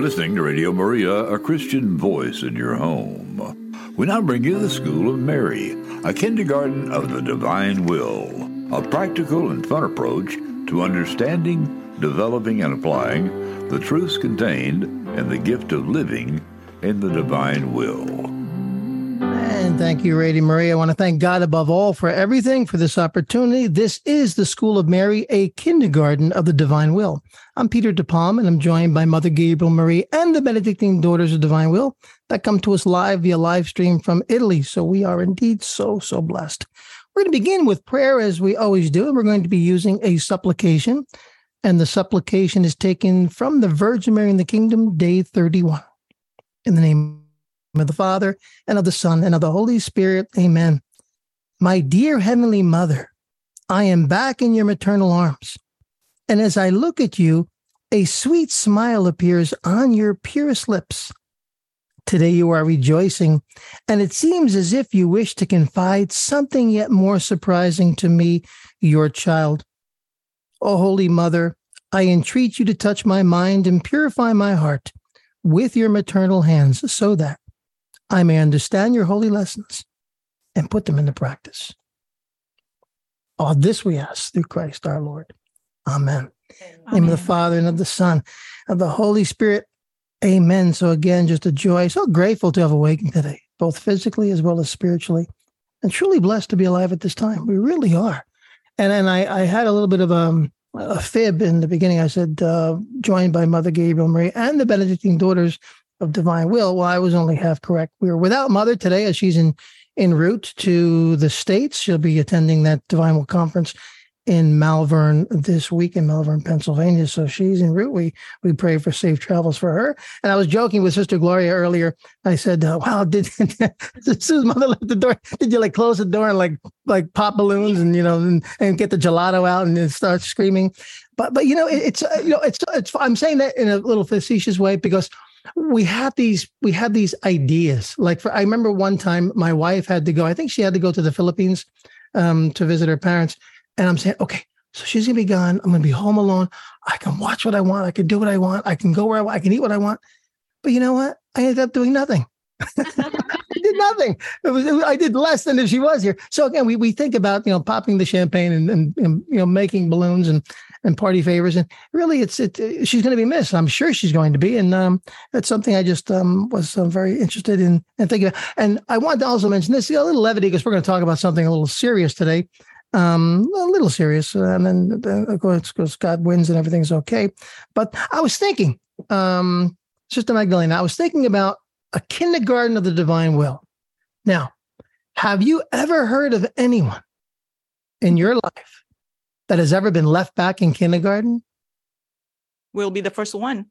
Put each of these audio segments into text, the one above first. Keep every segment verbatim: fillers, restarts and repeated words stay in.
listening to Radio Maria, a Christian voice in your home. We now bring you the School of Mary, a kindergarten of the divine will, a practical and fun approach to understanding, developing, and applying the truths contained in the gift of living in the divine will. And thank you, Radio Maria. I want to thank God above all for everything, for this opportunity. This is the School of Mary, a kindergarten of the divine will. I'm Peter DePalm, and I'm joined by Mother Gabriel Marie and the Benedictine Daughters of Divine Will that come to us live via live stream from Italy. So we are indeed so, so blessed. We're going to begin with prayer as we always do, and we're going to be using a supplication. And the supplication is taken from the Virgin Mary in the Kingdom, day thirty-one. In the name of the Father, and of the Son, and of the Holy Spirit. Amen. My dear Heavenly Mother, I am back in your maternal arms. And as I look at you, a sweet smile appears on your purest lips. Today you are rejoicing, and it seems as if you wish to confide something yet more surprising to me, your child. O Holy Mother, I entreat you to touch my mind and purify my heart with your maternal hands so that I may understand your holy lessons and put them into practice. All this we ask through Christ our Lord. Amen. Amen. In the name of the Father, and of the Son, and of the Holy Spirit. Amen. So again, just a joy. So grateful to have awakened today, both physically as well as spiritually, and truly blessed to be alive at this time. We really are. And then I, I had a little bit of a, a fib in the beginning. I said, uh, joined by Mother Gabriel Marie and the Benedictine Daughters of Divine Will. Well, I was only half correct. We were without Mother today as she's in, en route to the States. She'll be attending that Divine Will conference in Malvern this week in Malvern, Pennsylvania. So she's en route. We we pray for safe travels for her. And I was joking with Sister Gloria earlier. I said, uh, wow, did as soon as Mother left the door, did you like close the door and like like pop balloons and, you know, and, and get the gelato out and then start screaming? But, but you know, it, it's, uh, you know, it's, it's, I'm saying that in a little facetious way because we have these, we have these ideas. Like for, I remember one time my wife had to go, I think she had to go to the Philippines um, to visit her parents. And I'm saying, okay, so she's going to be gone. I'm going to be home alone. I can watch what I want. I can do what I want. I can go where I want. I can eat what I want. But you know what? I ended up doing nothing. I did nothing. It was, it was, I did less than if she was here. So again, we we think about, you know, popping the champagne and, and, and you know, making balloons and, and party favors. And really, it's it. She's going to be missed. I'm sure she's going to be. And um, that's something I just um, was uh, very interested in and thinking about. And I wanted to also mention this, a little levity, because we're going to talk about something a little serious today. Um, a little serious, uh, and then uh, of course, because God wins and everything's okay. But I was thinking, um, Sister Magdalena, I was thinking about a kindergarten of the divine will. Now, have you ever heard of anyone in your life that has ever been left back in kindergarten? We'll be the first one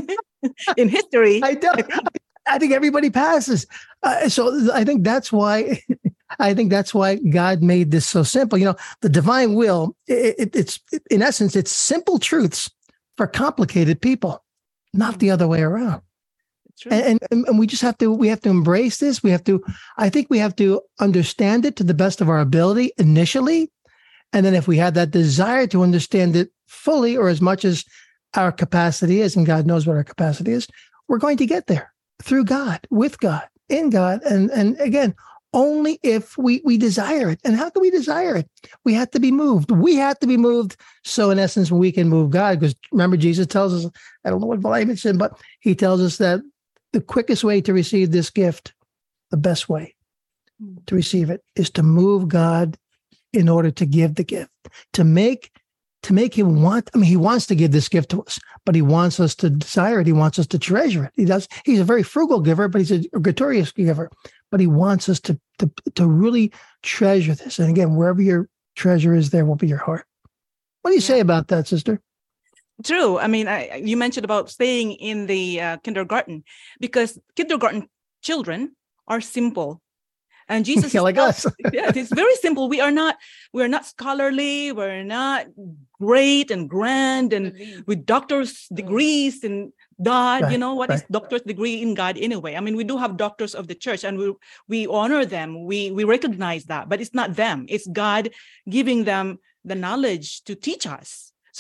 in history. I don't. I think everybody passes. Uh, so I think that's why. I think that's why God made this so simple. You know, the divine will, it, it, it's in essence, it's simple truths for complicated people, not the other way around. And, and, and we just have to, we have to embrace this. We have to, I think we have to understand it to the best of our ability initially. And then if we have that desire to understand it fully or as much as our capacity is, and God knows what our capacity is, we're going to get there through God, with God, in God. And, and again, only if we, we desire it. And how can we desire it? We have to be moved. We have to be moved. So in essence, we can move God. Because remember, Jesus tells us, I don't know what volume it's in, but he tells us that the quickest way to receive this gift, the best way to receive it, is to move God in order to give the gift, to make to make him want. I mean, he wants to give this gift to us, but he wants us to desire it. He wants us to treasure it. He does. He's a very frugal giver, but he's a gratuitous giver. But he wants us to, to, to really treasure this. And again, wherever your treasure is, there will be your heart. What do you yeah. say about that, sister? True. I mean, I, you mentioned about staying in the uh, kindergarten, because kindergarten children are simple. And Jesus, yeah, like not, us. yeah, it's very simple. We are not, we are not scholarly. We're not great and grand and with doctor's degrees in God. Right, you know, what right. is doctor's degree in God anyway? I mean, we do have doctors of the church, and we we honor them. We we recognize that, but it's not them. It's God giving them the knowledge to teach us. So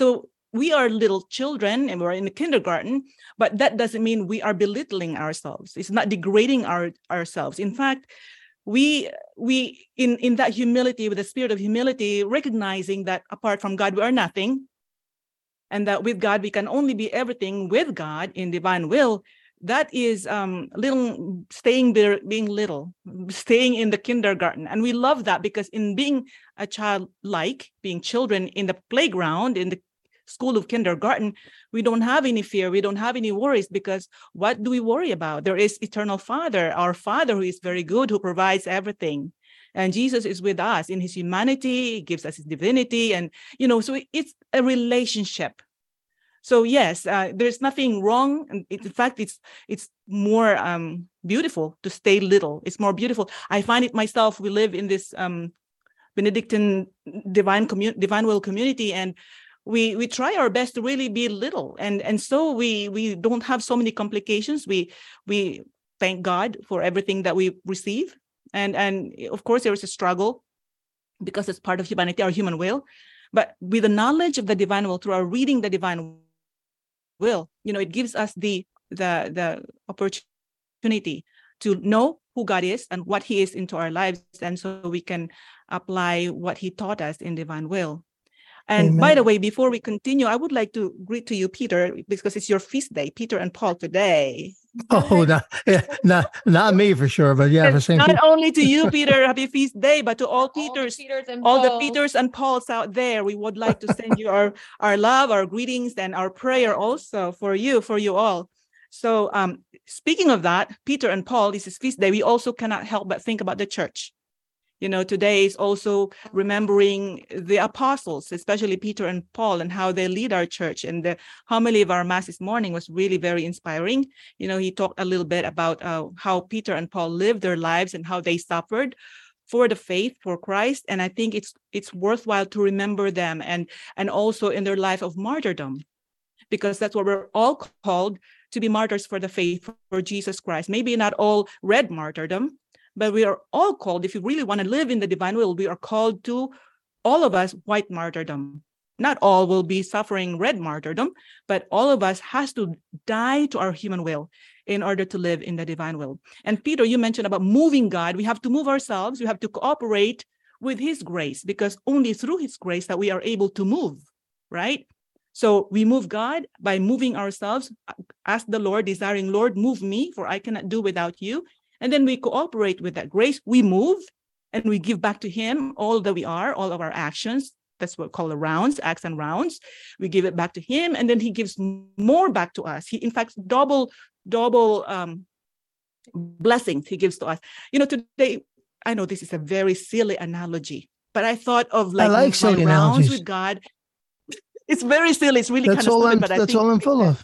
we are little children and we're in the kindergarten, but that doesn't mean we are belittling ourselves. It's not degrading our ourselves. In fact, we we in in that humility, with the spirit of humility, recognizing that apart from God we are nothing, and that with God we can only be everything with God in divine will. That is um little staying there, being little, staying in the kindergarten. And we love that, because in being a child, like being children in the playground, in the school of kindergarten, we don't have any fear, we don't have any worries, because what do we worry about? There is eternal Father, our Father, who is very good, who provides everything. And Jesus is with us in his humanity, he gives us his divinity, and you know, so it's a relationship. So yes, uh, there's nothing wrong. And in fact, it's it's more um, beautiful to stay little. It's more beautiful. I find it myself. We live in this um, Benedictine divine community, divine will community, and we we try our best to really be little. And and so we we don't have so many complications. We we thank God for everything that we receive. And and of course there is a struggle, because it's part of humanity, our human will. But with the knowledge of the divine will, through our reading the divine will, you know, it gives us the the the opportunity to know who God is and what he is into our lives, and so we can apply what he taught us in divine will. And Amen. By the way, before we continue, I would like to greet to you, Peter, because it's your feast day, Peter and Paul today. Oh, not, yeah, not, not me for sure, but yeah, for Saint Not Peter. only to you, Peter, happy feast day, but to all Peters, all, the Peters and all Pauls. the Peters and Pauls out there. We would like to send you our, our love, our greetings, and our prayer also for you, for you all. So um, speaking of that, Peter and Paul, this is feast day. We also cannot help but think about the church. You know, today is also remembering the apostles, especially Peter and Paul, and how they lead our church. And the homily of our Mass this morning was really very inspiring. You know, he talked a little bit about uh, how Peter and Paul lived their lives and how they suffered for the faith, for Christ. And I think it's it's worthwhile to remember them, and, and also in their life of martyrdom, because that's what we're all called, to be martyrs for the faith, for Jesus Christ. Maybe not all red martyrdom, but we are all called, if you really want to live in the divine will, we are called to, all of us, white martyrdom. Not all will be suffering red martyrdom, but all of us has to die to our human will in order to live in the divine will. And Peter, you mentioned about moving God. We have to move ourselves. We have to cooperate with his grace, because only through his grace that we are able to move, right? So we move God by moving ourselves, ask the Lord, desiring, Lord, move me, for I cannot do without you. And then we cooperate with that grace. We move and we give back to him all that we are, all of our actions. That's what we call the rounds, acts and rounds. We give it back to him, and then he gives more back to us. He, in fact, double, double um, blessings he gives to us. You know, today, I know this is a very silly analogy, but I thought of like, I like my silly rounds analogies. with God. It's very silly. It's really That's kind of all stupid, I'm, but I that's think all I'm full of.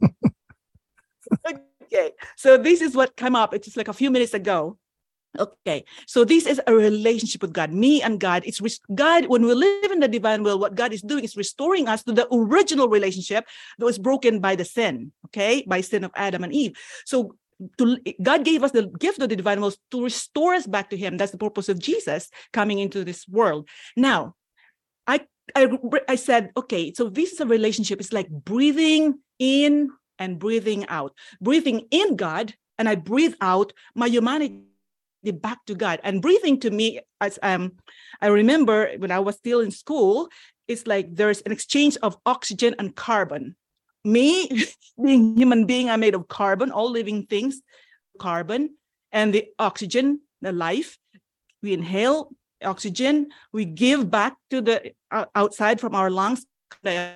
Okay, so this is what came up. It's just like a few minutes ago. Okay, so this is a relationship with God, me and God. It's God, when we live in the divine will, what God is doing is restoring us to the original relationship that was broken by the sin, okay, by sin of Adam and Eve. So to, God gave us the gift of the divine will to restore us back to him. That's the purpose of Jesus coming into this world. Now, I, I, I said, okay, so this is a relationship. It's like breathing in and breathing out. Breathing in God, and I breathe out my humanity back to God. And breathing to me, as um, I remember when I was still in school, it's like there's an exchange of oxygen and carbon. Me, being human being, I'm made of carbon, all living things, carbon, and the oxygen, the life. We inhale oxygen, we give back to the uh, outside from our lungs, the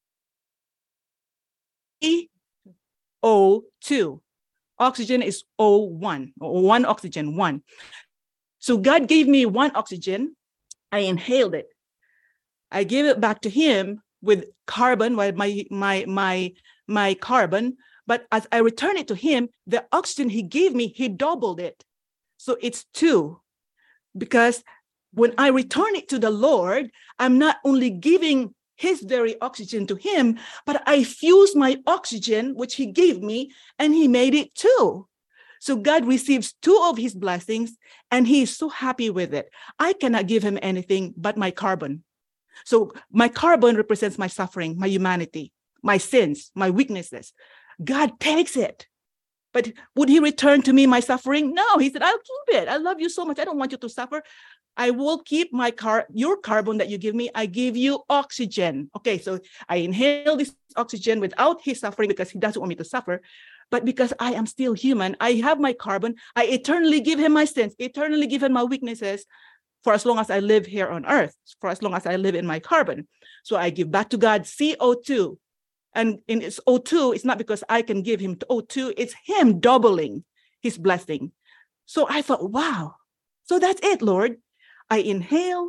O two. Oxygen is O one, one oxygen, one. So God gave me one oxygen. I inhaled it. I gave it back to him with carbon, my my my my carbon. But as I return it to him, the oxygen he gave me, he doubled it. So it's two. Because when I return it to the Lord, I'm not only giving his very oxygen to him, but I fuse my oxygen, which he gave me, and he made it two. So God receives two of his blessings, and he is so happy with it. I cannot give him anything but my carbon. So my carbon represents my suffering, my humanity, my sins, my weaknesses. God takes it. But would he return to me my suffering? No, he said, I'll keep it. I love you so much. I don't want you to suffer. I will keep my car, your carbon that you give me. I give you oxygen. Okay, so I inhale this oxygen without his suffering because he doesn't want me to suffer. But because I am still human, I have my carbon. I eternally give him my sins, eternally give him my weaknesses for as long as I live here on earth, for as long as I live in my carbon. So I give back to God C O two. And in its O two, it's not because I can give him O two, it's him doubling his blessing. So I thought, wow, so that's it, Lord. I inhale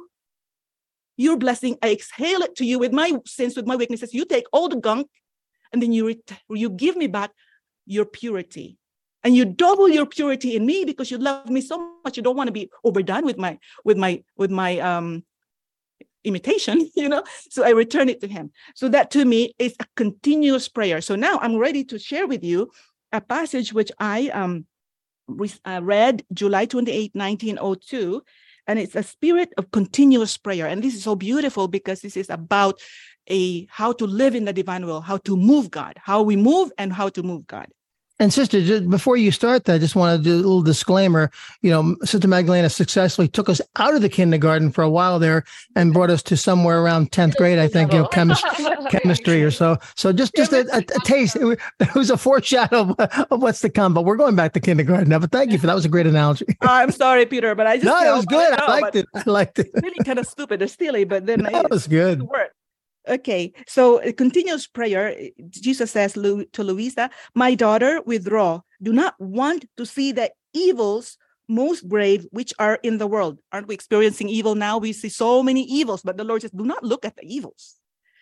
your blessing. I exhale it to you with my sins, with my weaknesses. You take all the gunk, and then you, ret- you give me back your purity. And you double your purity in me because you love me so much. You don't want to be overdone with my, with my, with my, um, imitation, you know, so I return it to him. So that to me is a continuous prayer. So now I'm ready to share with you a passage which I um re- uh, read July twenty-eighth, nineteen oh two, and it's a spirit of continuous prayer. And this is so beautiful because this is about a how to live in the divine will, how to move God, how we move and how to move God. And sister, just before you start that, I just want to do a little disclaimer. You know, Sister Magdalena successfully took us out of the kindergarten for a while there and brought us to somewhere around tenth grade, I think, you know, chemistry, chemistry or so. So just, just a, a, a taste. It was a foreshadow of, of what's to come, but we're going back to kindergarten now. But thank you for that. Was a great analogy. I'm sorry, Peter, but I just no, it was good. I liked it. I liked it. Really kind of stupid or silly, but then that was good. Okay, so a continuous prayer, Jesus says to Louisa, my daughter, withdraw. Do not want to see the evils most grave which are in the world. Aren't we experiencing evil now? We see so many evils, but the Lord says, do not look at the evils.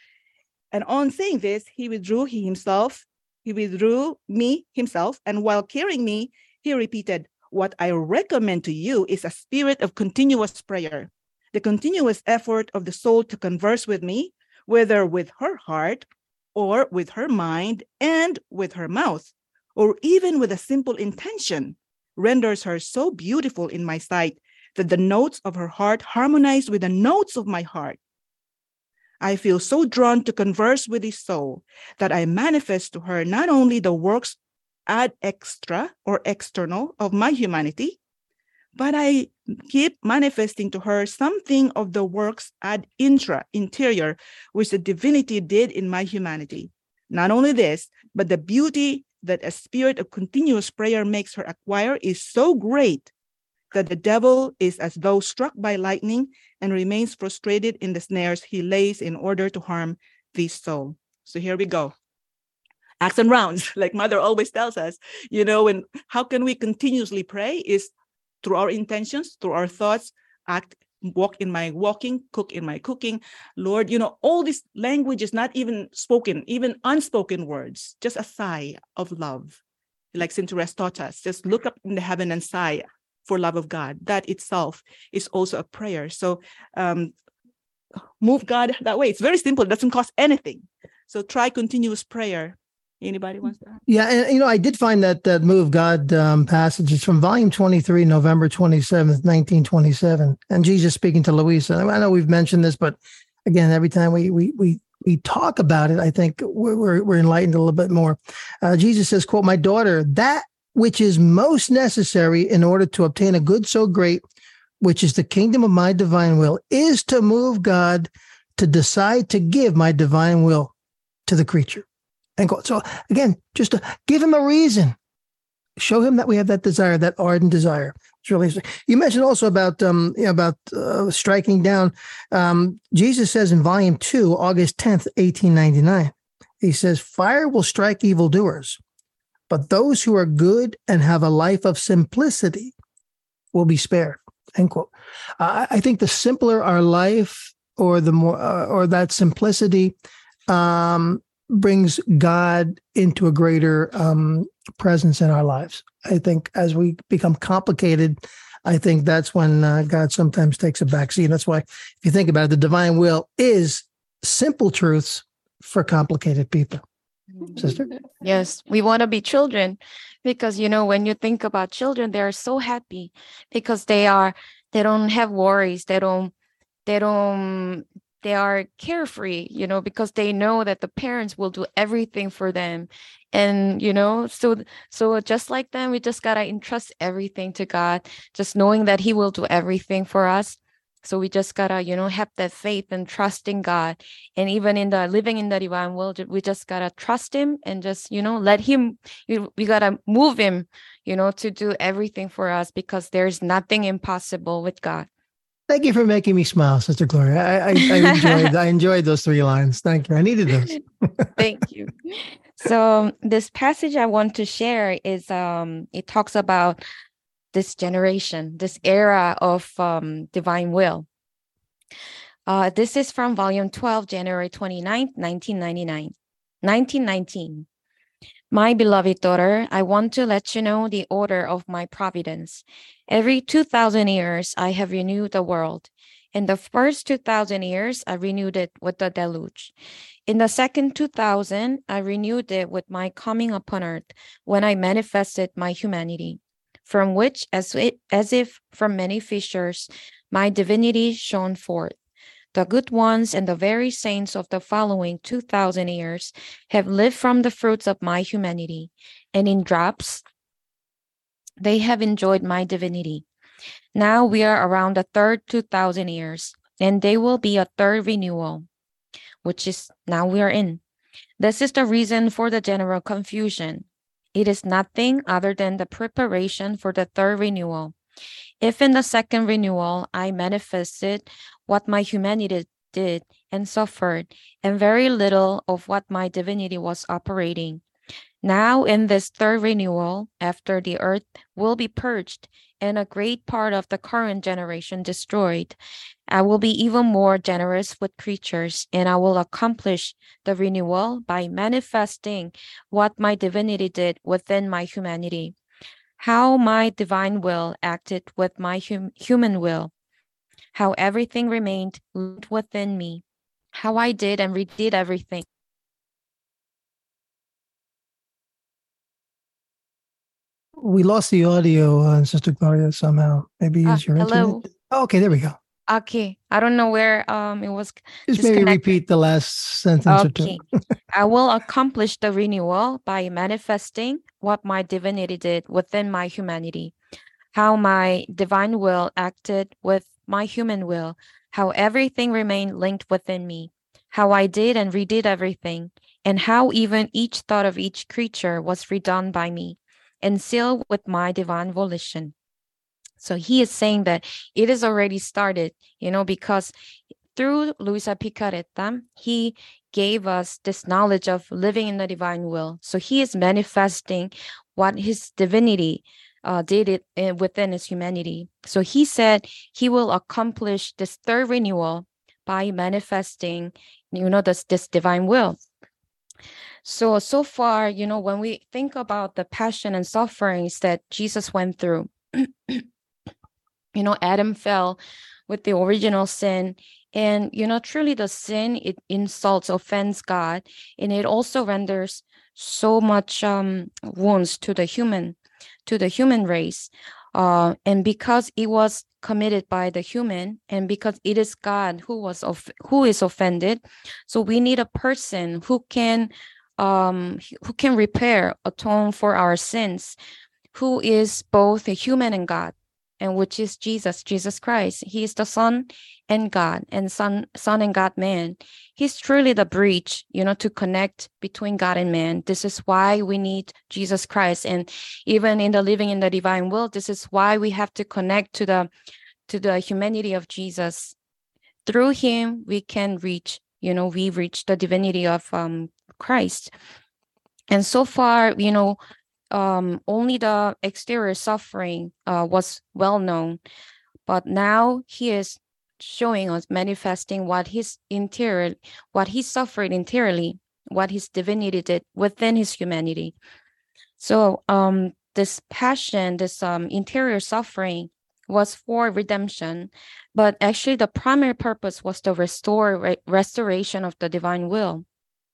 And on saying this, he withdrew he himself, he withdrew me himself, and while carrying me, he repeated, what I recommend to you is a spirit of continuous prayer, the continuous effort of the soul to converse with me, whether with her heart or with her mind and with her mouth, or even with a simple intention, renders her so beautiful in my sight that the notes of her heart harmonize with the notes of my heart. I feel so drawn to converse with his soul that I manifest to her not only the works ad extra or external of my humanity, but I keep manifesting to her something of the works ad intra, interior, which the divinity did in my humanity. Not only this, but the beauty that a spirit of continuous prayer makes her acquire is so great that the devil is as though struck by lightning and remains frustrated in the snares he lays in order to harm this soul. So here we go. Acts and rounds, like Mother always tells us, you know, and how can we continuously pray is through our intentions, through our thoughts, act, walk in my walking, cook in my cooking. Lord, you know, all this language is not even spoken, even unspoken words, just a sigh of love. Like Saint Therese taught us, just look up in the heaven and sigh for love of God. That itself is also a prayer. So um, move God that way. It's very simple. It doesn't cost anything. So try continuous prayer. Anybody wants that? Yeah, and you know, I did find that that Move God um, passage is from volume twenty-three, November twenty-seventh, nineteen twenty-seven, and Jesus speaking to Louisa. I know we've mentioned this, but again, every time we we we we talk about it, I think we're we're, we're enlightened a little bit more. Uh, Jesus says, "Quote, my daughter, that which is most necessary in order to obtain a good so great, which is the kingdom of my divine will, is to move God to decide to give my divine will to the creature." And go. So again, just to give him a reason, show him that we have that desire, that ardent desire. It's really. You mentioned also about um you know, about uh, striking down. Um, Jesus says in Volume Two, August tenth, eighteen ninety nine, he says, "Fire will strike evildoers, but those who are good and have a life of simplicity will be spared." End quote. Uh, I think the simpler our life, or the more, uh, or that simplicity, um. brings God into a greater um, presence in our lives. I think as we become complicated, I think that's when uh, God sometimes takes a backseat. That's why, if you think about it, the divine will is simple truths for complicated people. Sister? Yes, we want to be children because, you know, when you think about children, they are so happy because they are, they don't have worries. They don't, they don't they are carefree, you know, because they know that the parents will do everything for them. And, you know, so, so just like them, we just got to entrust everything to God, just knowing that he will do everything for us. So we just got to, you know, have that faith and trust in God. And even in the living in the divine will, we just got to trust him and just, you know, let him, you, we got to move him, you know, to do everything for us, because there's nothing impossible with God. Thank you for making me smile, Sister Gloria. I, I, I enjoyed I enjoyed those three lines. Thank you. I needed those. Thank you. So this passage I want to share is um it talks about this generation, this era of um, divine will. Uh, this is from volume twelve, January twenty-ninth, nineteen ninety-nine, nineteen nineteen. My beloved daughter, I want to let you know the order of my providence. Every two thousand years, I have renewed the world. In the first two thousand years, I renewed it with the deluge. In the second two thousand, I renewed it with my coming upon earth, when I manifested my humanity, from which, as, it, as if from many fissures, my divinity shone forth. The good ones and the very saints of the following two thousand years have lived from the fruits of my humanity, and in drops, they have enjoyed my divinity. Now we are around the third two thousand years, and they will be a third renewal, which is now we are in. This is the reason for the general confusion. It is nothing other than the preparation for the third renewal. If in the second renewal I manifested what my humanity did and suffered, and very little of what my divinity was operating, now in this third renewal, after the earth will be purged and a great part of the current generation destroyed, I will be even more generous with creatures, and I will accomplish the renewal by manifesting what my divinity did within my humanity, how my divine will acted with my hum- human will, how everything remained within me, how I did and redid everything. We lost the audio on Sister Gloria somehow. Maybe Uh, use your hello. internet. Oh, okay, there we go. Okay, I don't know where um it was. Just maybe repeat the last sentence okay. or two. I will accomplish the renewal by manifesting what my divinity did within my humanity, how my divine will acted with my human will, how everything remained linked within me, how I did and redid everything, and how even each thought of each creature was redone by me and sealed with my divine volition. So he is saying that it is already started, you know, because through Luisa Picaretta, he gave us this knowledge of living in the divine will. So he is manifesting what his divinity uh, did it in, within his humanity. So he said he will accomplish this third renewal by manifesting, you know, this, this divine will. So, so far, you know, when we think about the passion and sufferings that Jesus went through, you know, Adam fell with the original sin. And, you know, truly the sin, it insults, offends God. And it also renders so much um, wounds to the human, to the human race. Uh, and because it was committed by the human, and because it is God who was of, who is offended, so we need a person who can um, who can repair, atone for our sins, who is both a human and God, and which is Jesus, Jesus Christ. He is the Son and God, and Son, Son and God man. He's truly the bridge, you know, to connect between God and man. This is why we need Jesus Christ. And even in the living in the divine will, this is why we have to connect to the to the humanity of Jesus. Through him, we can reach, you know, we reach the divinity of um, Christ. And so far, you know, Um, only the exterior suffering uh, was well known, but now he is showing us, manifesting what his interior, what he suffered interiorly, what his divinity did within his humanity. So um, this passion, this um, interior suffering was for redemption, but actually the primary purpose was to restore re- restoration of the divine will.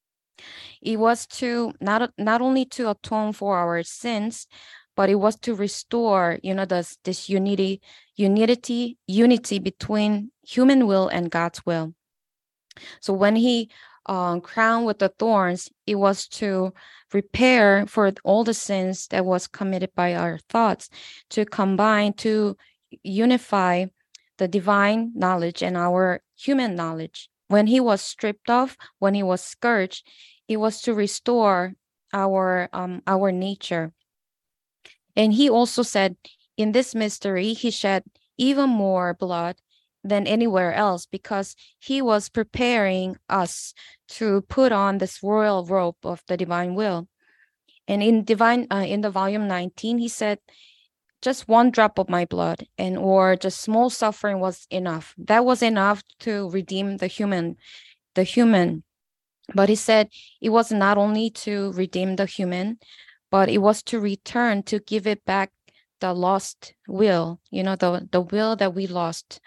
It was to not not only to atone for our sins, but it was to restore, you know, this this unity, unity, unity between human will and God's will. So when he uh, crowned with the thorns, it was to repair for all the sins that was committed by our thoughts, to combine, to unify the divine knowledge and our human knowledge. When he was stripped off, when he was scourged, it was to restore our um, our nature. And he also said, in this mystery, he shed even more blood than anywhere else, because he was preparing us to put on this royal robe of the divine will. And in divine uh, in the volume nineteen, he said, just one drop of my blood and or just small suffering was enough. That was enough to redeem the human, the human. But he said it was not only to redeem the human, but it was to return, to give it back the lost will, you know, the, the will that we lost.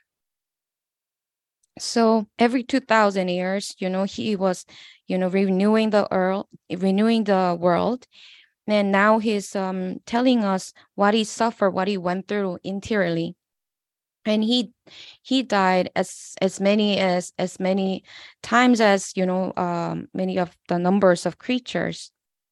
So every two thousand years, you know, he was, you know, renewing the earth, renewing the world. And now he's um, telling us what he suffered, what he went through interiorly. And he he died as as many as as many times as, you know, um, many of the numbers of creatures.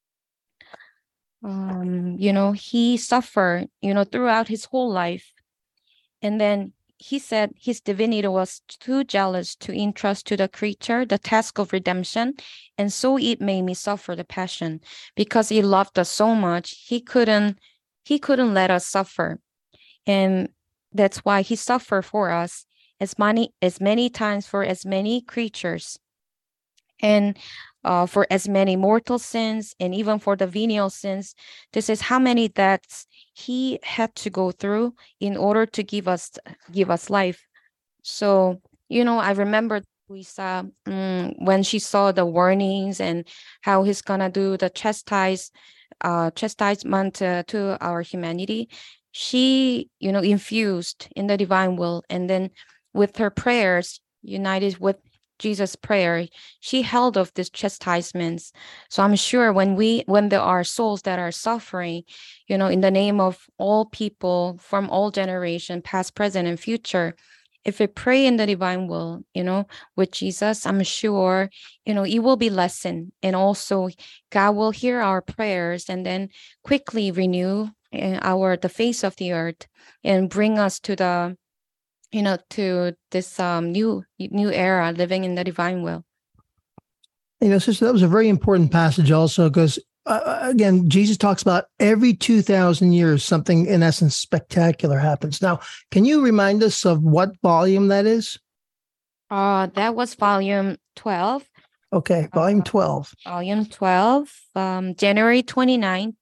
Um, you know, he suffered, you know, throughout his whole life. And then he said his divinity was too jealous to entrust to the creature the task of redemption, and so it made me suffer the passion. Because he loved us so much, he couldn't he couldn't let us suffer. And that's why he suffered for us as many as many times for as many creatures, and uh, for as many mortal sins, and even for the venial sins. This is how many deaths he had to go through in order to give us give us life. So, you know, I remember Luisa um, when she saw the warnings and how he's gonna do the chastise uh, chastisement uh, to our humanity. She, you know, infused in the divine will, and then with her prayers, united with Jesus' prayer, she held off these chastisements. So I'm sure when we, when there are souls that are suffering, you know, in the name of all people from all generation, past, present, and future, if we pray in the divine will, you know, with Jesus, I'm sure, you know, it will be lessened. And also God will hear our prayers and then quickly renew our, the face of the earth and bring us to the, you know, to this um, new new era, living in the divine will. You know, sister, that was a very important passage also, because uh, again, Jesus talks about every two thousand years, something in essence spectacular happens. Now, can you remind us of what volume that is? Uh, that was volume twelve. Okay, volume twelve. Uh, volume twelve, um, January twenty-ninth,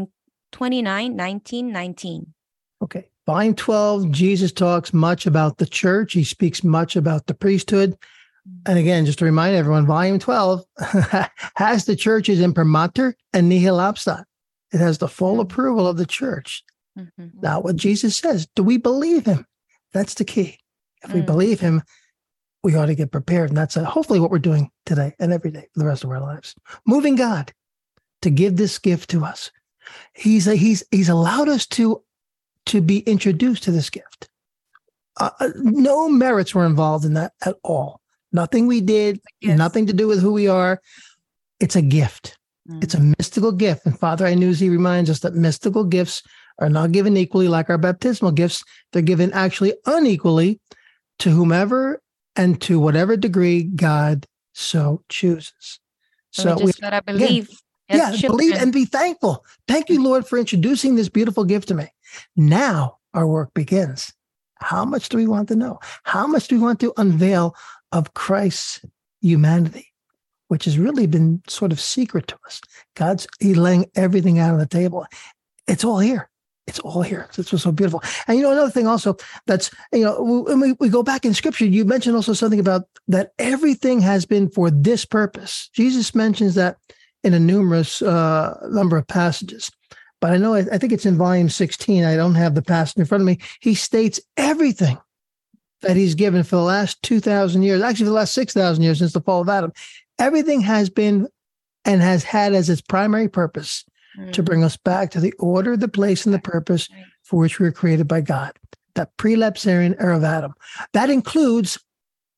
nineteen nineteen. Okay. Volume twelve, Jesus talks much about the church. He speaks much about the priesthood. And again, just to remind everyone, volume twelve has the church's imprimatur and nihil obstat. It has the full approval of the church. Mm-hmm. Now, what Jesus says, do we believe him? That's the key. If mm-hmm. we believe him, we ought to get prepared. And that's uh, hopefully what we're doing today and every day for the rest of our lives. Moving God to give this gift to us. He's a, he's he's allowed us to to be introduced to this gift. Uh, no merits were involved in that at all. Nothing we did, yes. Nothing to do with who we are. It's a gift. Mm-hmm. It's a mystical gift. And Father Iannuzzi reminds us that mystical gifts are not given equally like our baptismal gifts. They're given actually unequally to whomever and to whatever degree God so chooses. So we just we, gotta believe. Again, yeah, believe and be thankful. Thank you, Lord, for introducing this beautiful gift to me. Now our work begins. How much do we want to know? How much do we want to unveil of Christ's humanity, which has really been sort of secret to us? God's He's laying everything out on the table. It's all here. It's all here. It's what's so beautiful. And you know, another thing also that's, you know, when we, we go back in scripture, you mentioned also something about that everything has been for this purpose. Jesus mentions that in a numerous uh, number of passages. But I know, I, I think it's in volume sixteen. I don't have the passage in front of me. He states everything that he's given for the last two thousand years, actually for the last six thousand years since the fall of Adam. Everything has been and has had as its primary purpose mm. to bring us back to the order, the place, and the purpose for which we were created by God, that prelapsarian era of Adam. That includes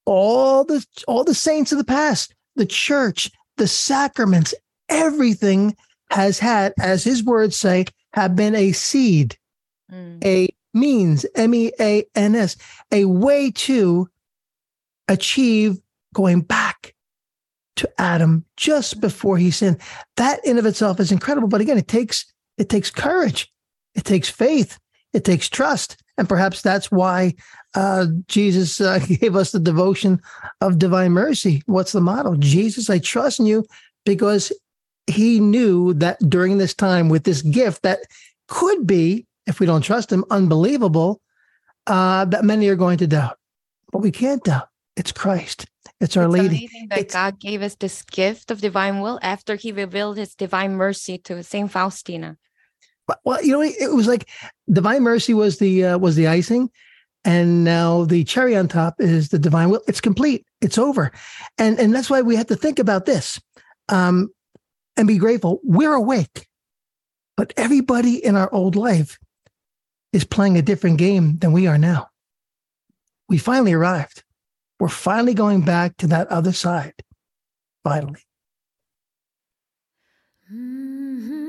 all the all the saints of the past, the church, the sacraments, everything has had, as his words say, have been a seed, mm. a means, M E A N S, a way to achieve going back to Adam just before he sinned. That in of itself is incredible. But again, it takes it takes courage. It takes faith. It takes trust. And perhaps that's why uh, Jesus uh, gave us the devotion of divine mercy. What's the motto? Jesus, I trust in you, because he knew that during this time with this gift that could be, if we don't trust him, unbelievable, uh, that many are going to doubt. But we can't doubt. It's Christ. It's our it's leading. Amazing that it's, God gave us this gift of divine will after he revealed his divine mercy to Saint Faustina. Well, you know, it was like divine mercy was the uh, was the icing, and now the cherry on top is the divine will. It's complete. It's over, and and that's why we have to think about this, um, and be grateful. We're awake, but everybody in our old life is playing a different game than we are now. We finally arrived. We're finally going back to that other side. Finally. Mm-hmm.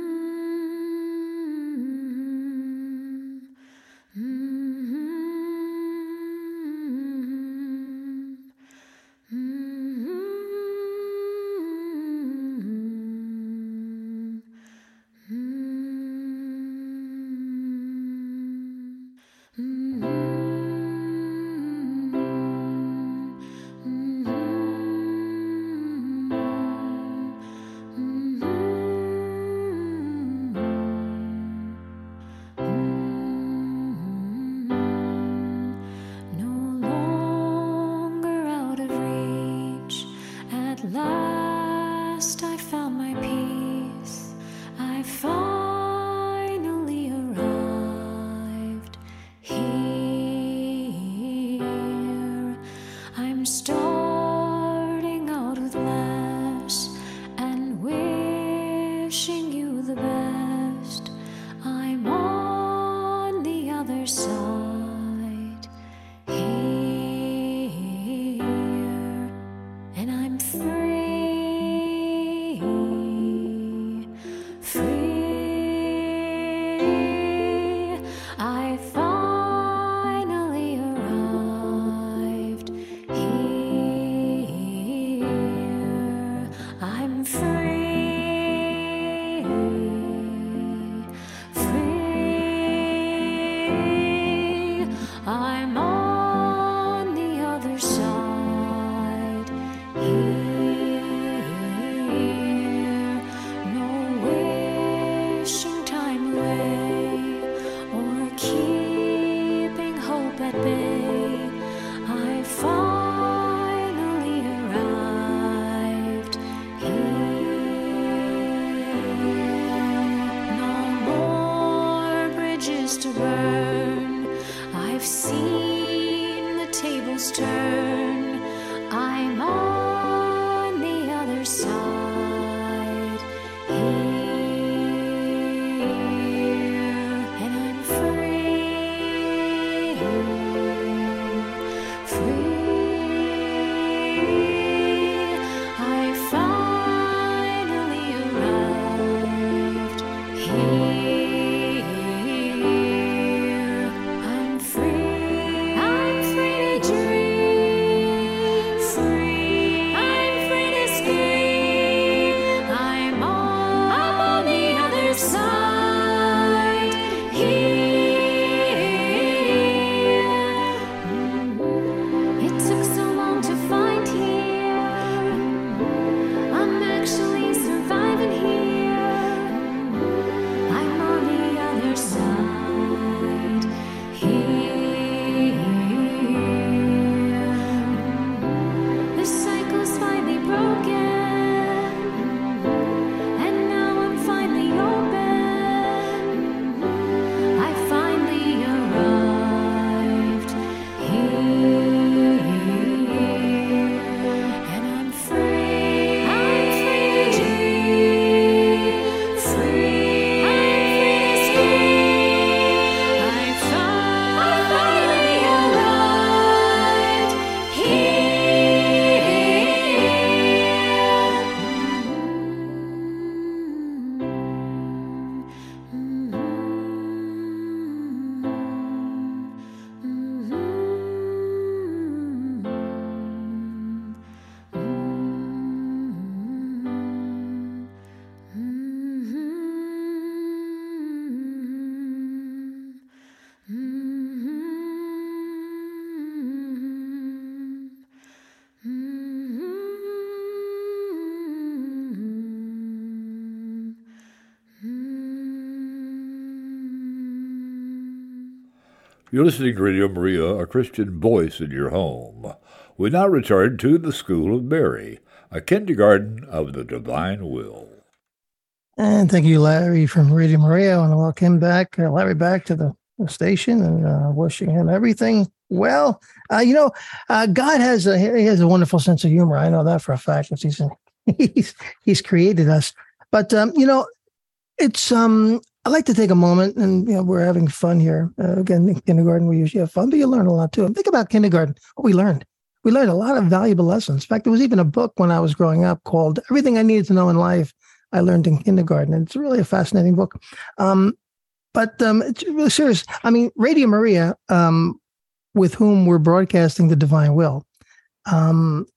You're listening to Radio Maria, a Christian voice in your home. We now return to the School of Mary, a kindergarten of the divine will. And thank you, Larry, from Radio Maria. I want to welcome back, uh, Larry, back to the, the station, and uh, wishing him everything well. Uh, you know, uh, God has a he has a wonderful sense of humor. I know that for a fact. He's he's he's created us. But um, you know, it's um. I like to take a moment, and you know, we're having fun here. Uh, again, in kindergarten, we usually have fun, but you learn a lot too. And think about kindergarten. What we learned. We learned a lot of valuable lessons. In fact, there was even a book when I was growing up called "Everything I Needed to Know in Life." I learned in kindergarten, and it's really a fascinating book. Um, but um, it's really serious. I mean, Radio Maria, um, with whom we're broadcasting the divine will. Um,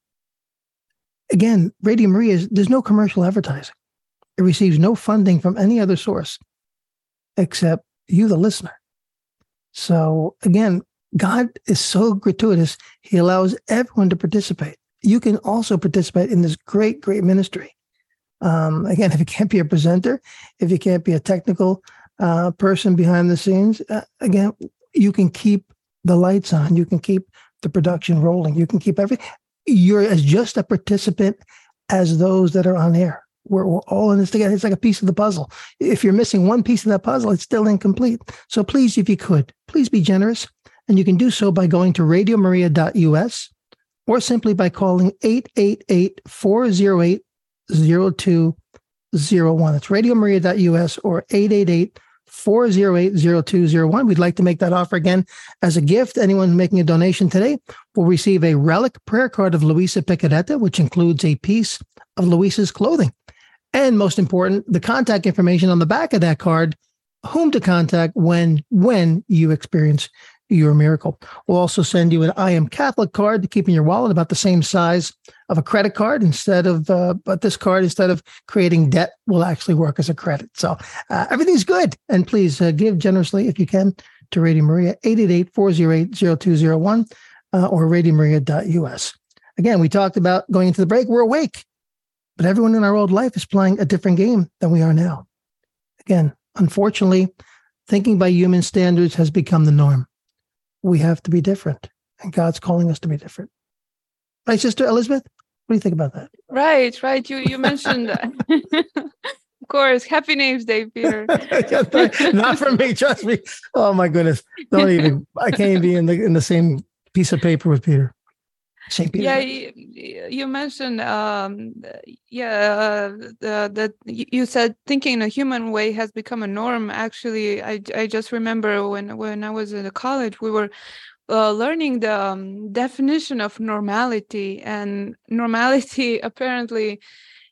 again, Radio Maria, is, there's no commercial advertising. It receives no funding from any other source except you, the listener. So again, God is so gratuitous. He allows everyone to participate. You can also participate in this great, great ministry. Um, again, if you can't be a presenter, if you can't be a technical uh, person behind the scenes, uh, again, you can keep the lights on. You can keep the production rolling. You can keep everything. You're as just a participant as those that are on air. We're, we're all in this together. It's like a piece of the puzzle. If you're missing one piece of that puzzle, it's still incomplete. So please, if you could, please be generous. And you can do so by going to radio maria dot u s or simply by calling eight eight eight, four oh eight, oh two oh one. It's radio maria dot u s or eight eight eight, four oh eight, oh two oh one. We'd like to make that offer again as a gift. Anyone making a donation today will receive a relic prayer card of Luisa Piccarreta, which includes a piece of Luisa's clothing. And most important, the contact information on the back of that card, whom to contact when, when you experience your miracle. We'll also send you an I Am Catholic card to keep in your wallet, about the same size of a credit card instead of, uh, but this card, instead of creating debt, will actually work as a credit. So uh, everything's good. And please uh, give generously if you can to Radio Maria, eight eight eight, four oh eight, oh two oh one uh, or radio maria dot u s. Again, we talked about going into the break. We're awake, but everyone in our old life is playing a different game than we are now. Again, unfortunately, thinking by human standards has become the norm. We have to be different, and God's calling us to be different. Right, Sister Elizabeth? What do you think about that? Right, right. You you mentioned that. Of course. Happy Names Day, Peter. Not for me, trust me. Oh my goodness. Don't even, I can't even be in the in the same piece of paper with Peter. Saint Peter. Yeah, you, you mentioned, um, yeah, uh, that you said thinking a human way has become a norm. Actually, I, I just remember when, when I was in college, we were uh, learning the um, definition of normality. And normality apparently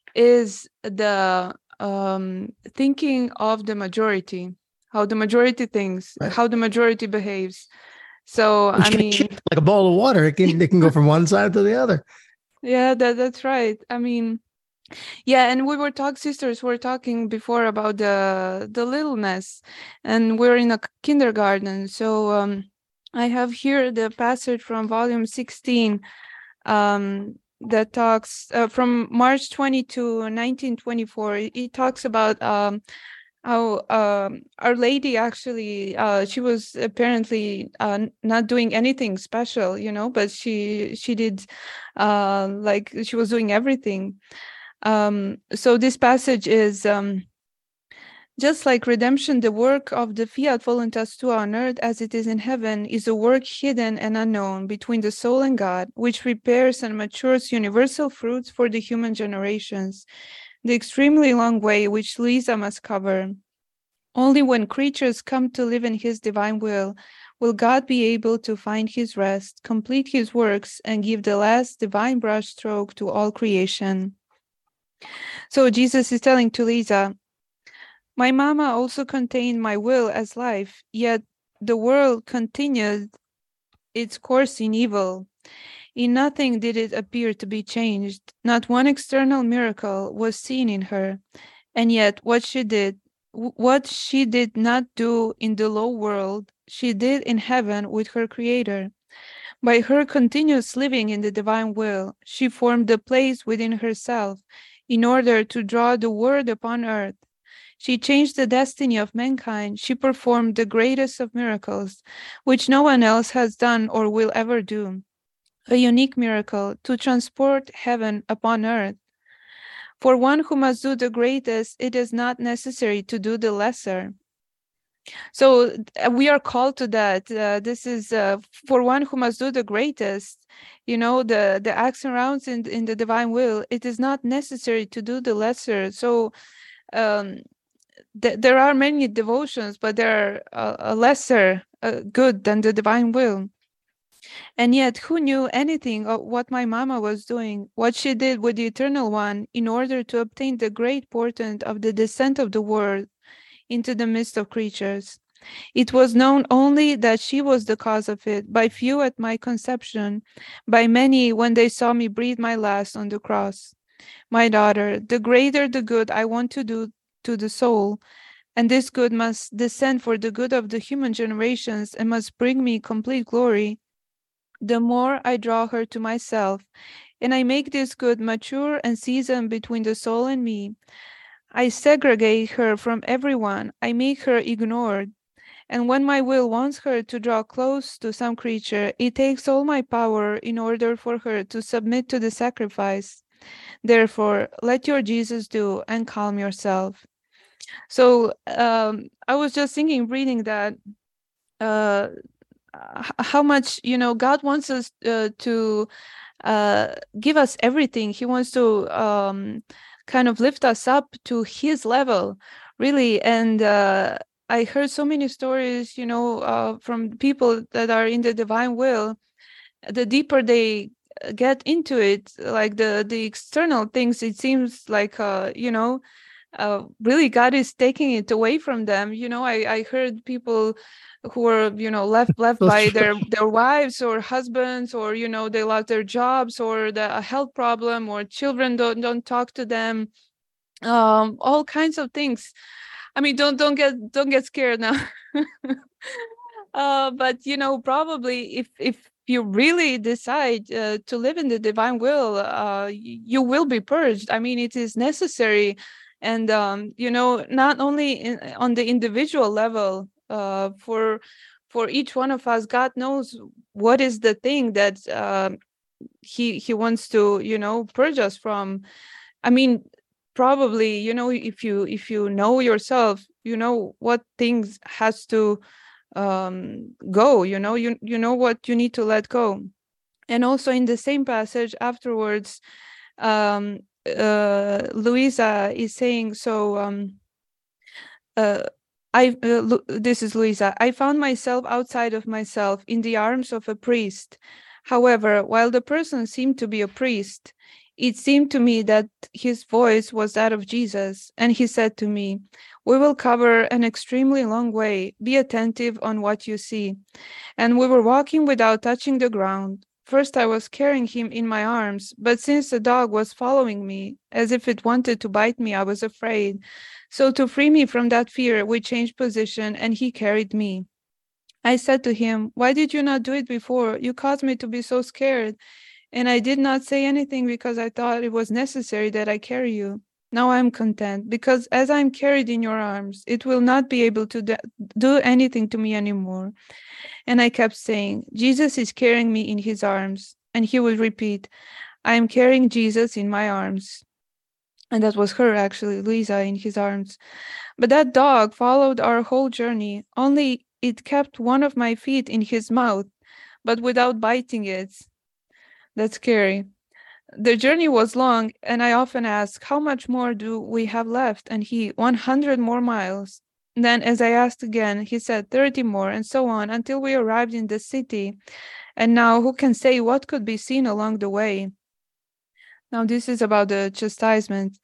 is the um, thinking of the majority, how the majority thinks, right, how the majority behaves. So, Which I mean, like a bowl of water, it can, it can go from one side to the other. Yeah, that, that's right. I mean, yeah, and we were talking, sisters were talking before about the the littleness, and we're in a kindergarten. So um, I have here the passage from volume sixteen um, that talks uh, from March twenty-second, nineteen twenty-four. It, it talks about um, how um, Our Lady actually, uh, she was apparently uh, not doing anything special, you know, but she she did, uh, like, she was doing everything. Um, so this passage is, um, just like redemption, the work of the fiat voluntas tua on earth as it is in heaven is a work hidden and unknown between the soul and God, which prepares and matures universal fruits for the human generations. The extremely long way which Luisa must cover. Only when creatures come to live in his divine will, will God be able to find his rest, complete his works, and give the last divine brushstroke to all creation. So Jesus is telling to Luisa, my mama also contained my will as life, yet the world continued its course in evil. In nothing did it appear to be changed. Not one external miracle was seen in her. And yet what she did, what she did not do in the low world, she did in heaven with her Creator. By her continuous living in the divine will, she formed a place within herself in order to draw the Word upon earth. She changed the destiny of mankind. She performed the greatest of miracles, which no one else has done or will ever do. A unique miracle to transport heaven upon earth. For one who must do the greatest, it is not necessary to do the lesser. So uh, we are called to that. Uh, this is uh, for one who must do the greatest. You know, the the acts and rounds in in the divine will. It is not necessary to do the lesser. So um, th- there are many devotions, but there are uh, a lesser uh, good than the divine will. And yet, who knew anything of what my mama was doing, what she did with the Eternal One in order to obtain the great portent of the descent of the Word into the midst of creatures? It was known only that she was the cause of it, by few at my conception, by many when they saw me breathe my last on the cross. My daughter, the greater the good I want to do to the soul, and this good must descend for the good of the human generations and must bring me complete glory, the more I draw her to myself, and I make this good mature and seasoned between the soul and me. I segregate her from everyone, I make her ignored, and when my will wants her to draw close to some creature, it takes all my power in order for her to submit to the sacrifice. Therefore, let your Jesus do and calm yourself. So um, I was just thinking, reading that, uh, how much, you know, God wants us uh, to uh, give us everything. He wants to um, kind of lift us up to his level, really. And uh, I heard so many stories, you know, uh, from people that are in the divine will. The deeper they get into it, like the the external things, it seems like, uh, you know, uh, really God is taking it away from them. You know, I, I heard people who were, you know, left left That's by true. their their wives or husbands, or, you know, they lost their jobs, or the a health problem, or children don't don't talk to them, um all kinds of things. I mean, don't don't get don't get scared now. uh but, you know, probably if if you really decide uh, to live in the divine will, uh y- you will be purged. I mean, it is necessary. And um you know, not only in, on the individual level, uh for for each one of us, God knows what is the thing that uh, he he wants to, you know, purge us from. I mean, probably, you know, if you if you know yourself, you know what things has to um go, you know, you you know what you need to let go. And also in the same passage afterwards, um uh Luisa is saying, so um uh I uh, Lu- this is Luisa. I found myself outside of myself in the arms of a priest. However, while the person seemed to be a priest, it seemed to me that his voice was that of Jesus, and he said to me, "We will cover an extremely long way. Be attentive on what you see." And we were walking without touching the ground. First, I was carrying him in my arms, but since the dog was following me, as if it wanted to bite me, I was afraid. So, to free me from that fear, we changed position, and he carried me. I said to him, "Why did you not do it before? You caused me to be so scared." And I did not say anything because I thought it was necessary that I carry you. Now I am content, because as I am carried in your arms, it will not be able to do anything to me anymore. And I kept saying, "Jesus is carrying me in his arms." And he would repeat, "I am carrying Jesus in my arms." And that was her, actually, Luisa, in his arms. But that dog followed our whole journey, only it kept one of my feet in his mouth, but without biting it. That's scary. The journey was long, and I often asked, "How much more do we have left?" And he, one hundred more miles. Then, as I asked again, he said thirty more, and so on, until we arrived in the city. And now, who can say what could be seen along the way? Now, this is about the chastisement.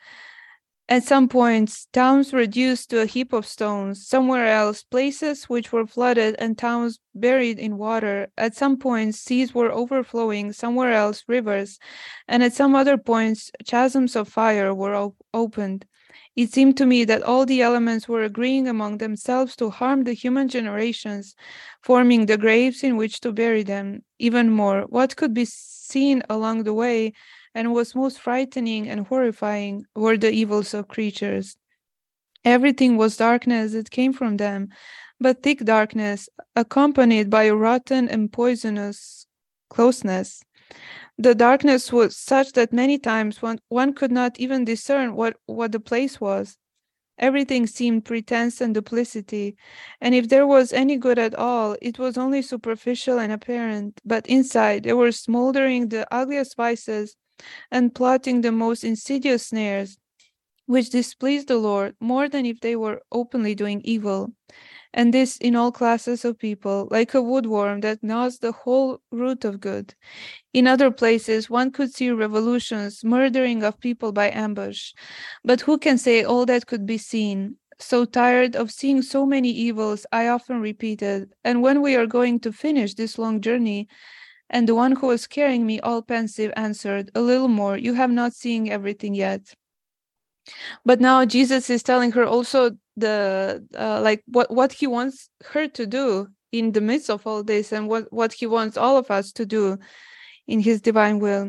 At some points, towns reduced to a heap of stones. Somewhere else, places which were flooded and towns buried in water. At some points, seas were overflowing. Somewhere else, rivers. And at some other points, chasms of fire were op- opened. It seemed to me that all the elements were agreeing among themselves to harm the human generations, forming the graves in which to bury them. Even more, what could be seen along the way and was most frightening and horrifying were the evils of creatures. Everything was darkness that came from them, but thick darkness, accompanied by rotten and poisonous closeness. The darkness was such that many times one, one could not even discern what, what the place was. Everything seemed pretense and duplicity, and if there was any good at all, it was only superficial and apparent, but inside they were smoldering the ugliest vices and plotting the most insidious snares, which displeased the Lord more than if they were openly doing evil. And this in all classes of people, like a woodworm that gnaws the whole root of good. In other places, one could see revolutions, murdering of people by ambush. But who can say all that could be seen? So tired of seeing so many evils, I often repeated, and when we are going to finish this long journey, and the one who was carrying me, all pensive, answered, a little more, you have not seen everything yet. But now Jesus is telling her also the uh, like what, what he wants her to do in the midst of all this, and what, what he wants all of us to do in his divine will.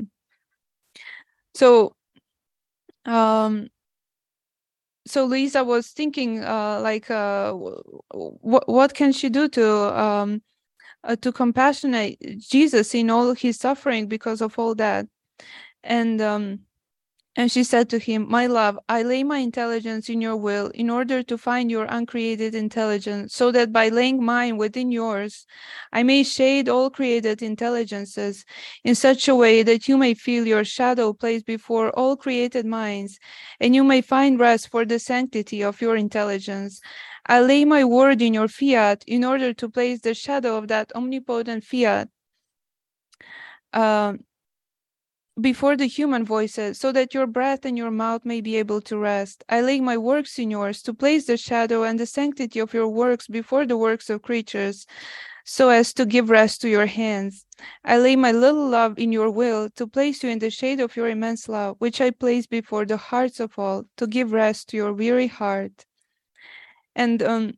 So um so Lisa was thinking uh like uh what what can she do to um uh, to compassionate Jesus in all his suffering because of all that. And um And she said to him, my love, I lay my intelligence in your will in order to find your uncreated intelligence, so that by laying mine within yours, I may shade all created intelligences in such a way that you may feel your shadow placed before all created minds, and you may find rest for the sanctity of your intelligence. I lay my word in your fiat in order to place the shadow of that omnipotent fiat Uh, before the human voices, so that your breath and your mouth may be able to rest. I lay my works in yours to place the shadow and the sanctity of your works before the works of creatures, so as to give rest to your hands. I lay my little love in your will to place you in the shade of your immense love, which I place before the hearts of all, to give rest to your weary heart. And um,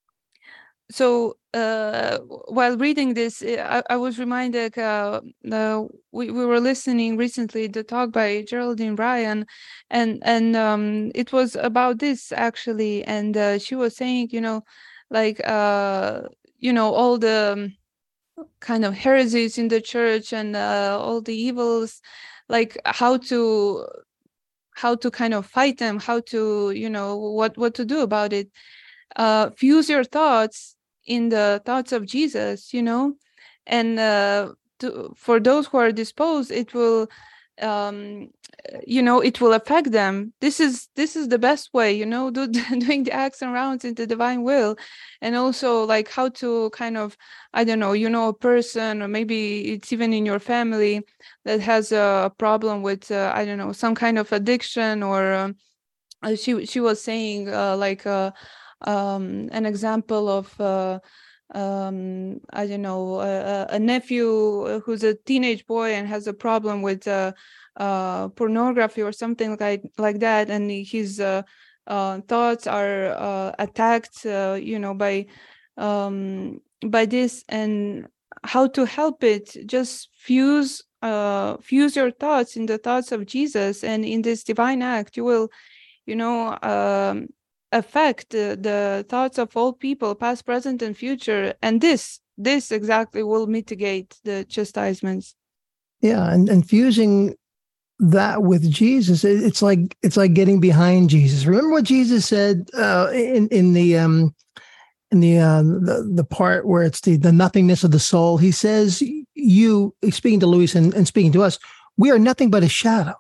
so uh, while reading this, I, I was reminded, uh, uh, we, we were listening recently the talk by Geraldine Ryan, and and um, it was about this actually, and uh, she was saying, you know, like, uh, you know, all the kind of heresies in the church and uh, all the evils, like how to how to kind of fight them, how to, you know, what what to do about it. Uh, fuse your thoughts in the thoughts of Jesus, you know, and uh, to, for those who are disposed, it will, um, you know, it will affect them. This is this is the best way, you know, do, doing the acts and rounds in the divine will, and also like how to kind of, I don't know, you know, a person, or maybe it's even in your family that has a problem with, uh, I don't know, some kind of addiction, or um, she she was saying uh, like. Uh, Um, an example of, uh, um, I don't know, a, a nephew who's a teenage boy and has a problem with uh, uh, pornography or something like like that, and his uh, uh, thoughts are uh, attacked, uh, you know, by um, by this, and how to help it. Just fuse uh, fuse your thoughts in the thoughts of Jesus, and in this divine act, you will, you know. Um, affect uh, the thoughts of all people, past, present, and future, and this this exactly will mitigate the chastisements. Yeah, and, and fusing that with Jesus, it's like it's like getting behind Jesus. Remember what Jesus said uh, in in the um, in the, uh, the the part where it's the the nothingness of the soul. He says, "You," speaking to Luis and, and speaking to us, we are nothing but a shadow.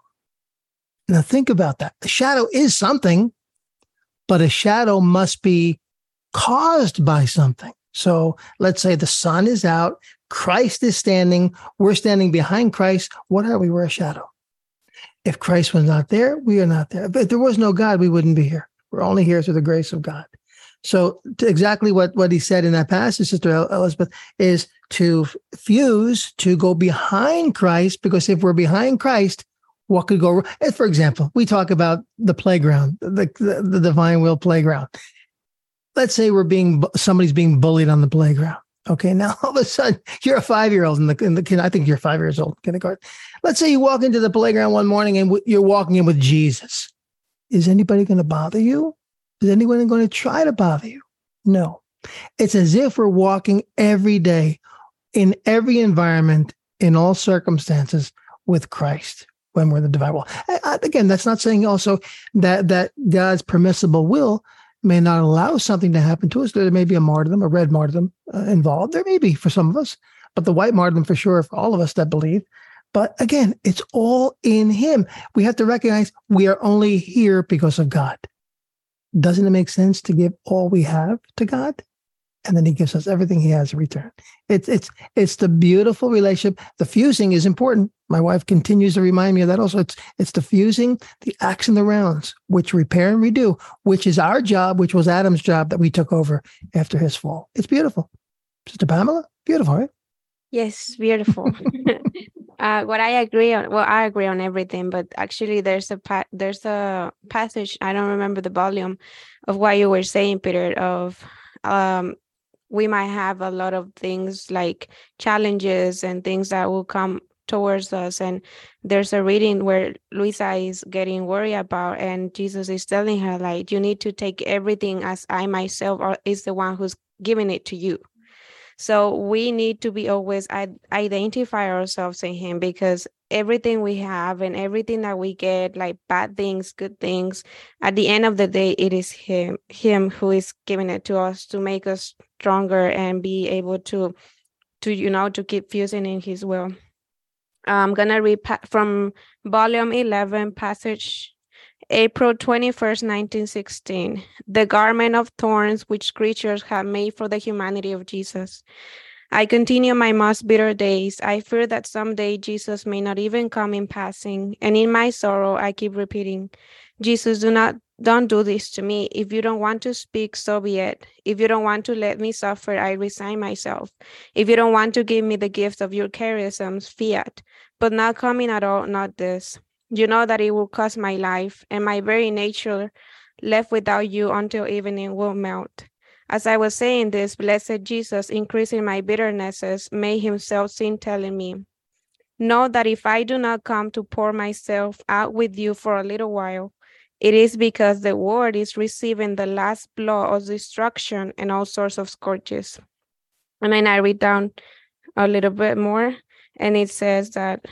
Now think about that. The shadow is something. But a shadow must be caused by something. So let's say the sun is out, Christ is standing, we're standing behind Christ. What are we? We're a shadow. If Christ was not there, we are not there. If there was no God, we wouldn't be here. We're only here through the grace of God. So exactly what, what he said in that passage, Sister Elizabeth, is to fuse, to go behind Christ, because if we're behind Christ, what could go wrong? For example, we talk about the playground, the, the, the divine will playground. Let's say we're being, somebody's being bullied on the playground. Okay, now all of a sudden you're a five-year-old in the, in the I think you're five years old in kindergarten. Let's say you walk into the playground one morning and w- you're walking in with Jesus. Is anybody going to bother you? Is anyone going to try to bother you? No. It's as if we're walking every day in every environment, in all circumstances with Christ when we're in the divine will. Again, that's not saying also that, that God's permissible will may not allow something to happen to us. There may be a martyrdom, a red martyrdom uh, involved. There may be for some of us, but the white martyrdom for sure for all of us that believe. But again, it's all in him. We have to recognize we are only here because of God. Doesn't it make sense to give all we have to God? And then he gives us everything he has in return. It's it's it's the beautiful relationship. The fusing is important. My wife continues to remind me of that also. It's it's the fusing, the acts and the rounds, which repair and redo, which is our job, which was Adam's job that we took over after his fall. It's beautiful. Sister Pamela, beautiful, right? Yes, beautiful. uh, what I agree on, well, I agree on everything, but actually there's a pa- there's a passage, I don't remember the volume of what you were saying, Peter, of um, we might have a lot of things like challenges and things that will come towards us. And there's a reading where Luisa is getting worried about, and Jesus is telling her, like, you need to take everything as I myself or is the one who's giving it to you. So we need to be always identify ourselves in him, because everything we have and everything that we get, like bad things, good things, at the end of the day, it is him, him who is giving it to us to make us stronger and be able to, to you know, to keep fusing in his will. I'm going to read pa- from volume eleven, passage April twenty-first, nineteen sixteen. The garment of thorns which creatures have made for the humanity of Jesus. I continue my most bitter days. I fear that someday Jesus may not even come in passing. And in my sorrow, I keep repeating, Jesus, do not, don't do this to me. If you don't want to speak, so be it. If you don't want to let me suffer, I resign myself. If you don't want to give me the gift of your charisms, fiat. But not coming at all, not this. You know that it will cost my life, and my very nature left without you until evening will melt. As I was saying this, blessed Jesus, increasing my bitternesses, made himself seen, telling me, know that if I do not come to pour myself out with you for a little while, it is because the world is receiving the last blow of destruction and all sorts of scourges. And then I read down a little bit more, and it says that,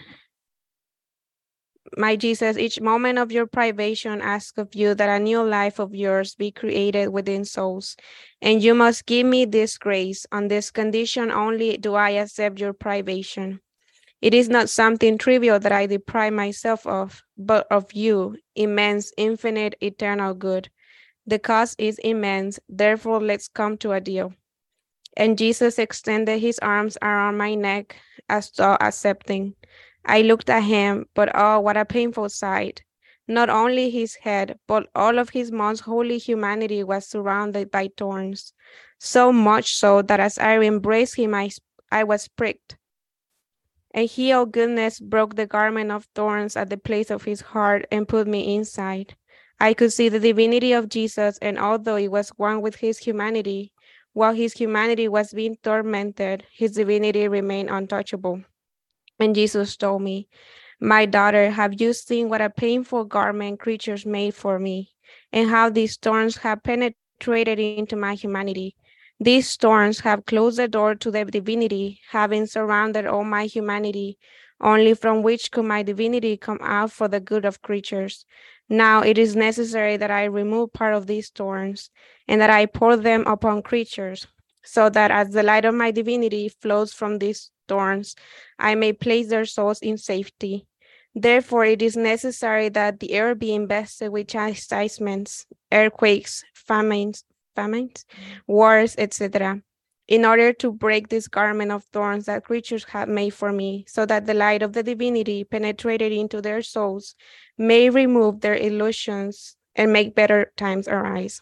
my Jesus, each moment of your privation asks of you that a new life of yours be created within souls. And you must give me this grace. On this condition only do I accept your privation. It is not something trivial that I deprive myself of, but of you, immense, infinite, eternal good. The cost is immense, therefore let's come to a deal. And Jesus extended his arms around my neck as though accepting. I looked at him, but oh, what a painful sight. Not only his head, but all of his most holy humanity was surrounded by thorns, so much so that as I embraced him, I, I was pricked. And he, oh goodness, broke the garment of thorns at the place of his heart and put me inside. I could see the divinity of Jesus, and although it was one with his humanity, while his humanity was being tormented, his divinity remained untouchable. And Jesus told me, my daughter, have you seen what a painful garment creatures made for me, and how these thorns have penetrated into my humanity? These thorns have closed the door to the divinity, having surrounded all my humanity, only from which could my divinity come out for the good of creatures. Now it is necessary that I remove part of these thorns, and that I pour them upon creatures, so that as the light of my divinity flows from these thorns, I may place their souls in safety. Therefore, it is necessary that the earth be invested with chastisements, earthquakes, famines, famines, wars, et cetera, in order to break this garment of thorns that creatures have made for me, so that the light of the divinity penetrated into their souls may remove their illusions and make better times arise.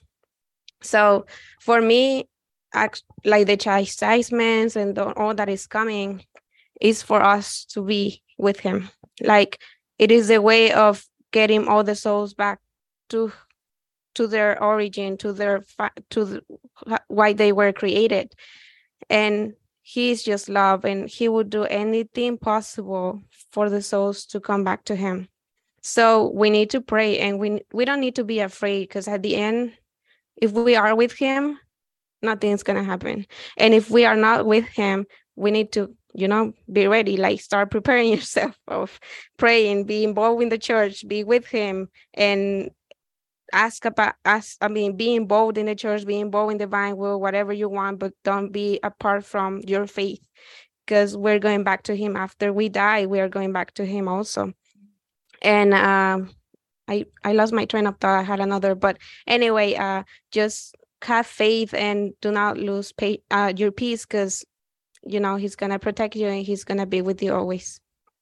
So for me, like the chastisements and the, all that is coming is for us to be with him. Like it is a way of getting all the souls back to to their origin, to their to the, why they were created. And he is just love, and he would do anything possible for the souls to come back to him. So we need to pray, and we we don't need to be afraid, because at the end, If we are with him, nothing's going to happen. And if we are not with him, we need to, you know, be ready, like start preparing yourself of praying, be involved in the church, be with him, and ask about us. I mean, be involved in the church, be involved in the divine will, whatever you want, but don't be apart from your faith, because we're going back to him after we die. We are going back to him also. And um, I, I lost my train of thought. I had another, but anyway, uh, just have faith and do not lose pay, uh, your peace, because, you know, he's going to protect you and he's going to be with you always.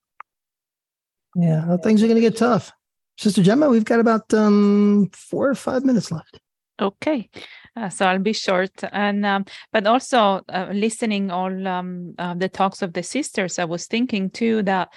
Yeah, well, things are going to get tough. Sister Gemma, we've got about um, four or five minutes left. Okay, uh, so I'll be short, and um, but also uh, listening all um, uh, the talks of the sisters, I was thinking too that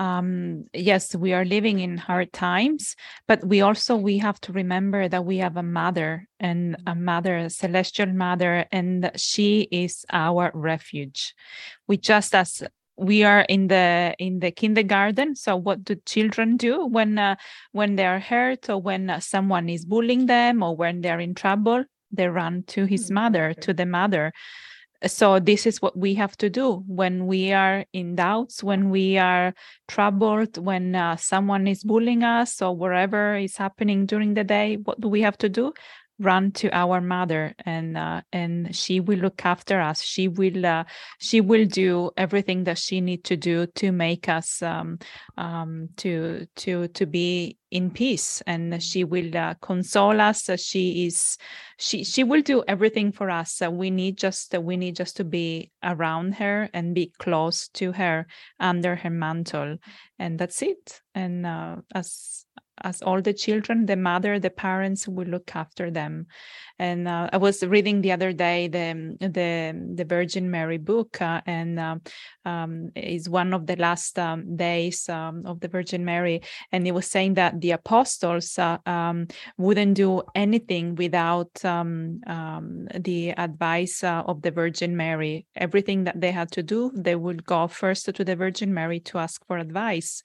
um, yes, we are living in hard times, but we also we have to remember that we have a mother, and a mother, a celestial mother, and she is our refuge. We just as we are in the in the kindergarten. So what do children do when uh, when they are hurt, or when uh, someone is bullying them, or when they're in trouble? They run to his mother, to the mother. So this is what we have to do when we are in doubts, when we are troubled, when uh, someone is bullying us, or whatever is happening during the day. What do we have to do? Run to our mother, and uh, and she will look after us. She will uh, she will do everything that she needs to do to make us um, um, to to to be in peace, and she will uh, console us. She is she she will do everything for us. So we need just uh, we need just to be around her and be close to her, under her mantle, and that's it. And uh, as as all the children, the mother, the parents will look after them. And uh, I was reading the other day the the, the Virgin Mary book, uh, and uh, um, is one of the last um, days um, of the Virgin Mary, and it was saying that the apostles uh, um, wouldn't do anything without um, um, the advice uh, of the Virgin Mary. Everything that they had to do, they would go first to the Virgin Mary to ask for advice.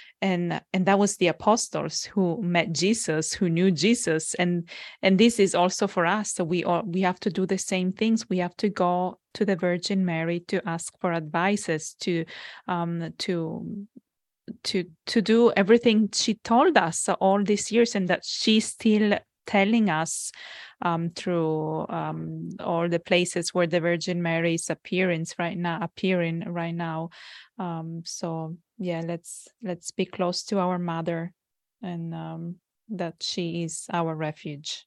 And and that was the apostles who met Jesus, who knew Jesus, and and this is also for us. So we all we have to do the same things. We have to go to the Virgin Mary to ask for advices, to um to to to do everything she told us all these years, and that she's still telling us um, through um, all the places where the Virgin Mary is appearing right now. Appearing right now. Um, so yeah, let's let's be close to our mother, and um, that she is our refuge.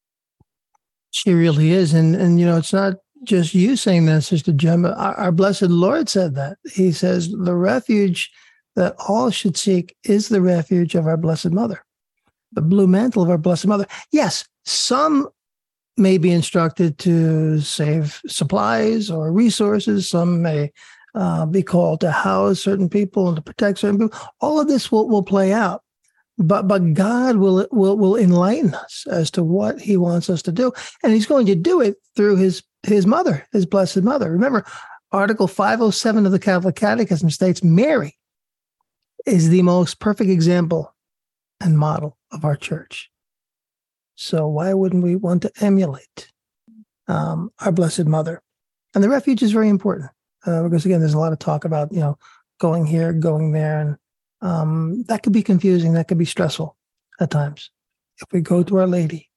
She really is, and and you know, it's not just you saying that, Sister Gemma. Our, our blessed Lord said that. He says the refuge that all should seek is the refuge of our Blessed Mother, the blue mantle of our Blessed Mother. Yes, some may be instructed to save supplies or resources. Some may uh, be called to house certain people and to protect certain people. All of this will, will play out, but but God will will will enlighten us as to what He wants us to do, and He's going to do it through His His mother, His Blessed Mother. Remember, Article five oh seven of the Catholic Catechism states Mary is the most perfect example and model of our church. So why wouldn't we want to emulate um, our Blessed Mother? And the refuge is very important uh, because, again, there's a lot of talk about, you know, going here, going there, and um, that could be confusing. That could be stressful at times. If we go to Our Lady,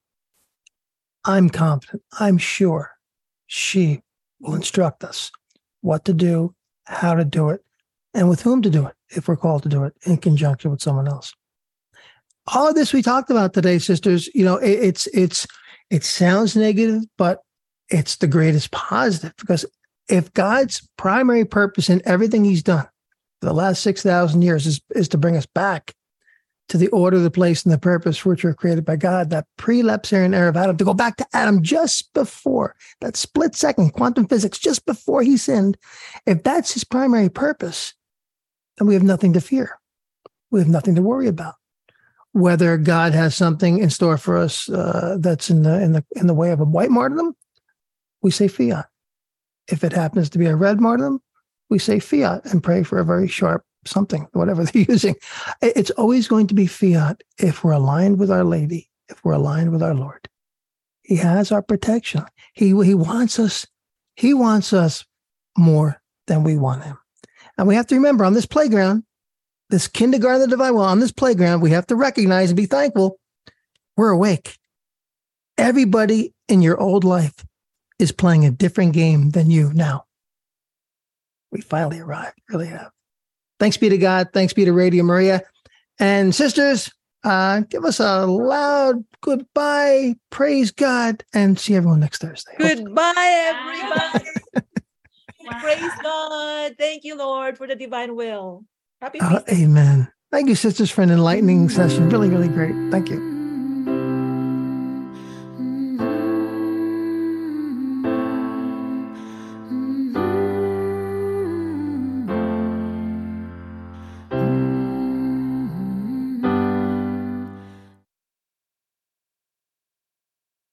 I'm confident, I'm sure she will instruct us what to do, how to do it, and with whom to do it, if we're called to do it in conjunction with someone else. All of this we talked about today, sisters, you know, it, it's, it's, it sounds negative, but it's the greatest positive, because if God's primary purpose in everything He's done for the last six thousand years is, is to bring us back to the order, the place, and the purpose for which we're created by God, that pre-lapsarian era of Adam, to go back to Adam just before, that split second, quantum physics, just before he sinned, if that's His primary purpose, then we have nothing to fear. We have nothing to worry about. Whether God has something in store for us uh, that's in the in the in the way of a white martyrdom, we say fiat. If it happens to be a red martyrdom, we say fiat and pray for a very sharp something, whatever they're using. It's always going to be fiat if we're aligned with Our Lady, if we're aligned with our Lord. He has our protection. He, he wants us, he wants us more than we want him. And we have to remember on this playground, this kindergarten of the divine will, on this playground, we have to recognize and be thankful we're awake. Everybody in your old life is playing a different game than you now. We finally arrived, really have. Thanks be to God. Thanks be to Radio Maria. And sisters, uh, give us a loud goodbye. Praise God. And see everyone next Thursday. Goodbye, everybody. Praise God. Thank you, Lord, for the divine will. Happy uh, Amen. Thank you, sisters, for an enlightening session. Really, really great. Thank you.